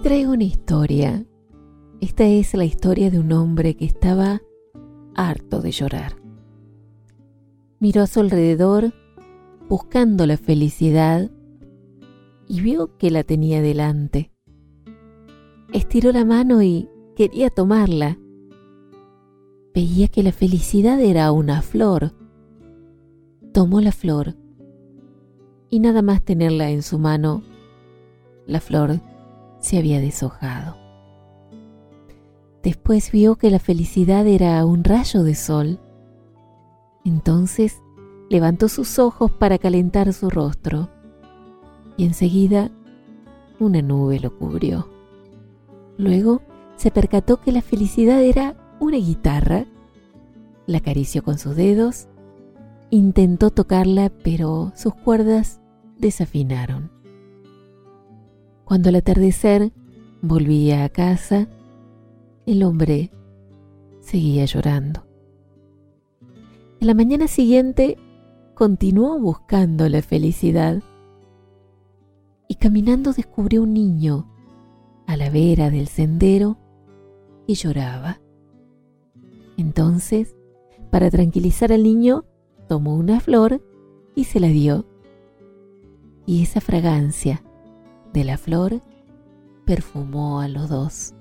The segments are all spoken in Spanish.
traigo una historia. Esta es la historia de un hombre que estaba harto de llorar. Miró a su alrededor buscando la felicidad y vio que la tenía delante. Estiró la mano y quería tomarla. Veía que la felicidad era una flor. Tomó la flor y nada más tenerla en su mano, la flor se había deshojado. Después vio que la felicidad era un rayo de sol. Entonces levantó sus ojos para calentar su rostro y enseguida una nube lo cubrió. Luego se percató que la felicidad era una guitarra. La acarició con sus dedos, intentó tocarla, pero sus cuerdas desafinaron. Cuando al atardecer volvía a casa, el hombre seguía llorando. En la mañana siguiente continuó buscando la felicidad y caminando descubrió un niño a la vera del sendero y lloraba. Entonces, para tranquilizar al niño, tomó una flor y se la dio. Y esa fragancia de la flor perfumó a los dos.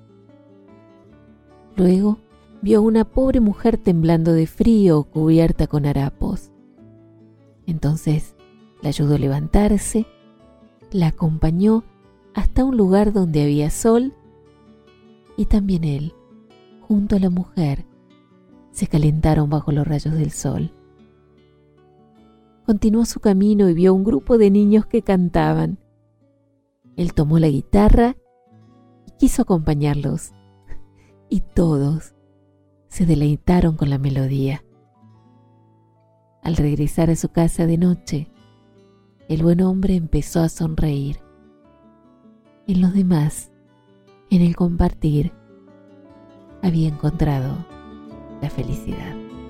Luego vio a una pobre mujer temblando de frío, cubierta con harapos. Entonces la ayudó a levantarse, la acompañó hasta un lugar donde había sol y también él, junto a la mujer, se calentaron bajo los rayos del sol. Continuó su camino y vio un grupo de niños que cantaban. Él tomó la guitarra y quiso acompañarlos, y todos se deleitaron con la melodía. Al regresar a su casa de noche, el buen hombre empezó a sonreír. En los demás, en el compartir, había encontrado la felicidad.